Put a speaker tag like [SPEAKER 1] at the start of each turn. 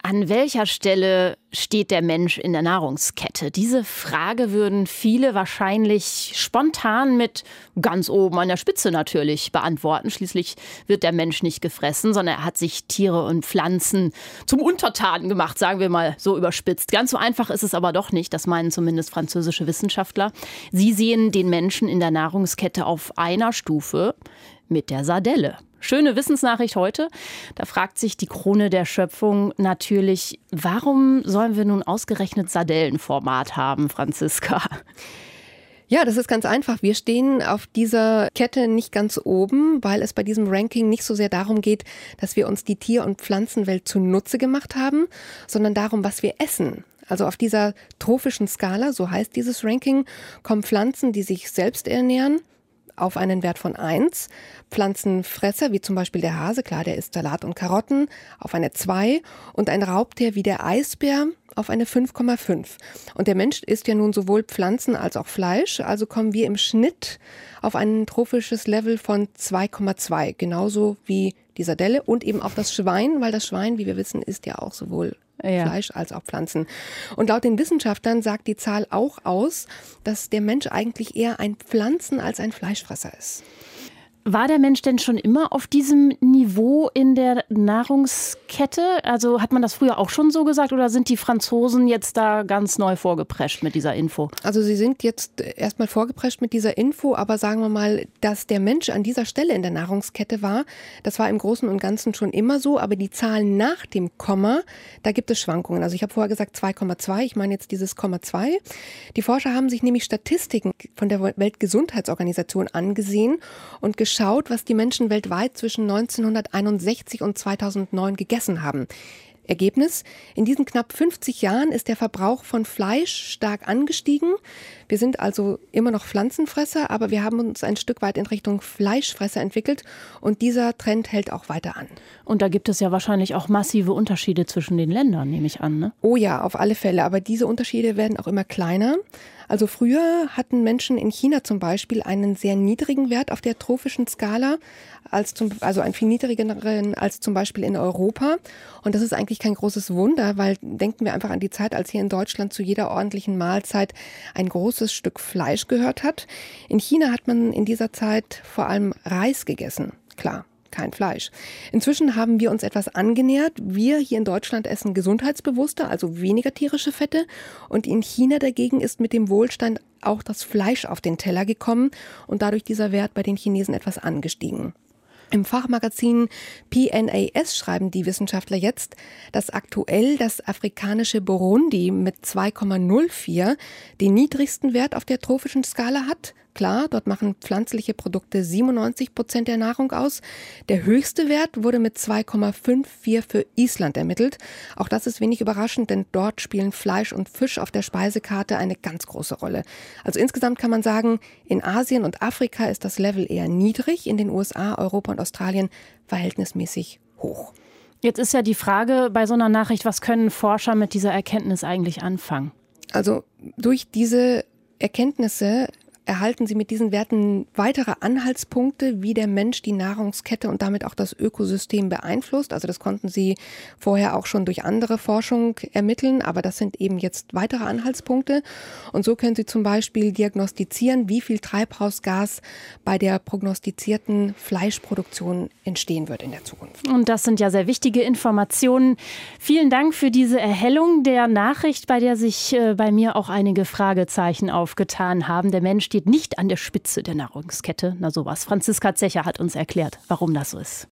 [SPEAKER 1] An welcher Stelle steht der Mensch in der Nahrungskette? Diese Frage würden viele wahrscheinlich spontan mit ganz oben an der Spitze natürlich beantworten. Schließlich wird der Mensch nicht gefressen, sondern er hat sich Tiere und Pflanzen zum Untertanen gemacht, sagen wir mal so überspitzt. Ganz so einfach ist es aber doch nicht, das meinen zumindest französische Wissenschaftler. Sie sehen den Menschen in der Nahrungskette auf einer Stufe mit der Sardelle. Schöne Wissensnachricht heute. Da fragt sich die Krone der Schöpfung natürlich, warum sollen wir nun ausgerechnet Sardellenformat haben, Franziska?
[SPEAKER 2] Ja, das ist ganz einfach. Wir stehen auf dieser Kette nicht ganz oben, weil es bei diesem Ranking nicht so sehr darum geht, dass wir uns die Tier- und Pflanzenwelt zunutze gemacht haben, sondern darum, was wir essen. Also auf dieser trophischen Skala, so heißt dieses Ranking, kommen Pflanzen, die sich selbst ernähren, auf einen Wert von 1. Pflanzenfresser, wie zum Beispiel der Hase, klar, der isst Salat und Karotten, auf eine 2. Und ein Raubtier wie der Eisbär auf eine 5,5. Und der Mensch isst ja nun sowohl Pflanzen als auch Fleisch. Also kommen wir im Schnitt auf ein trophisches Level von 2,2. Genauso wie die Sardelle und eben auch das Schwein, weil das Schwein, wie wir wissen, isst ja auch sowohl Fleisch als auch Pflanzen. Und laut den Wissenschaftlern sagt die Zahl auch aus, dass der Mensch eigentlich eher ein Pflanzen- als ein Fleischfresser ist.
[SPEAKER 1] War der Mensch denn schon immer auf diesem Niveau in der Nahrungskette? Also hat man das früher auch schon so gesagt oder sind die Franzosen jetzt da ganz neu vorgeprescht mit dieser Info?
[SPEAKER 2] Also sie sind jetzt erstmal vorgeprescht mit dieser Info, aber sagen wir mal, dass der Mensch an dieser Stelle in der Nahrungskette war, das war im Großen und Ganzen schon immer so, aber die Zahlen nach dem Komma, da gibt es Schwankungen. Also ich habe vorher gesagt 2,2, ich meine jetzt dieses Komma 2. Die Forscher haben sich nämlich Statistiken von der Weltgesundheitsorganisation angesehen und geschaut, was die Menschen weltweit zwischen 1961 und 2009 gegessen haben. Ergebnis: In diesen knapp 50 Jahren ist der Verbrauch von Fleisch stark angestiegen. Wir sind also immer noch Pflanzenfresser, aber wir haben uns ein Stück weit in Richtung Fleischfresser entwickelt und dieser Trend hält auch weiter an.
[SPEAKER 1] Und da gibt es ja wahrscheinlich auch massive Unterschiede zwischen den Ländern, nehme ich an, ne?
[SPEAKER 2] Oh ja, auf alle Fälle, aber diese Unterschiede werden auch immer kleiner. Also früher hatten Menschen in China zum Beispiel einen sehr niedrigen Wert auf der trophischen Skala, also einen viel niedrigeren als zum Beispiel in Europa. Und das ist eigentlich kein großes Wunder, weil denken wir einfach an die Zeit, als hier in Deutschland zu jeder ordentlichen Mahlzeit ein großes Stück Fleisch gehört hat. In China hat man in dieser Zeit vor allem Reis gegessen, klar. Kein Fleisch. Inzwischen haben wir uns etwas angenähert. Wir hier in Deutschland essen gesundheitsbewusster, also weniger tierische Fette. Und in China dagegen ist mit dem Wohlstand auch das Fleisch auf den Teller gekommen und dadurch dieser Wert bei den Chinesen etwas angestiegen. Im Fachmagazin PNAS schreiben die Wissenschaftler jetzt, dass aktuell das afrikanische Burundi mit 2,04 den niedrigsten Wert auf der trophischen Skala hat. Klar, dort machen pflanzliche Produkte 97% der Nahrung aus. Der höchste Wert wurde mit 2,54 für Island ermittelt. Auch das ist wenig überraschend, denn dort spielen Fleisch und Fisch auf der Speisekarte eine ganz große Rolle. Also insgesamt kann man sagen, in Asien und Afrika ist das Level eher niedrig, in den USA, Europa und Australien verhältnismäßig hoch.
[SPEAKER 1] Jetzt ist ja die Frage bei so einer Nachricht, was können Forscher mit dieser Erkenntnis eigentlich anfangen?
[SPEAKER 2] Also durch diese Erkenntnisse erhalten sie mit diesen Werten weitere Anhaltspunkte, wie der Mensch die Nahrungskette und damit auch das Ökosystem beeinflusst. Also das konnten sie vorher auch schon durch andere Forschung ermitteln, aber das sind eben jetzt weitere Anhaltspunkte. Und so können sie zum Beispiel diagnostizieren, wie viel Treibhausgas bei der prognostizierten Fleischproduktion entstehen wird in der Zukunft.
[SPEAKER 1] Und das sind ja sehr wichtige Informationen. Vielen Dank für diese Erhellung der Nachricht, bei der sich bei mir auch einige Fragezeichen aufgetan haben. Der Mensch steht nicht an der Spitze der Nahrungskette. Na sowas. Franziska Zecher hat uns erklärt, warum das so ist.